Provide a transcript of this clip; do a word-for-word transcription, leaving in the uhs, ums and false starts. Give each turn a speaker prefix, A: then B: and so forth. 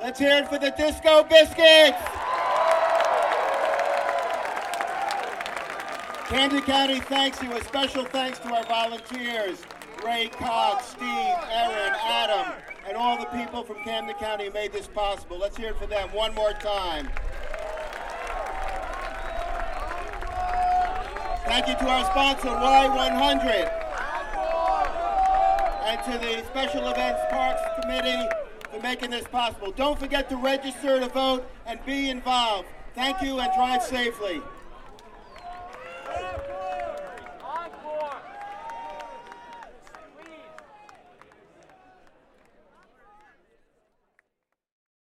A: Let's hear it for the Disco Biscuits. Camden County thanks you. A special thanks to our volunteers, Ray Cox, Steve, Erin, Adam, and all the people from Camden County who made this possible. Let's hear it for them one more time. Thank you to our sponsor, Y one hundred, and to the Special Events Parks Committee for making this possible. Don't forget to register to vote and be involved. Thank you and drive safely.
B: Yeah.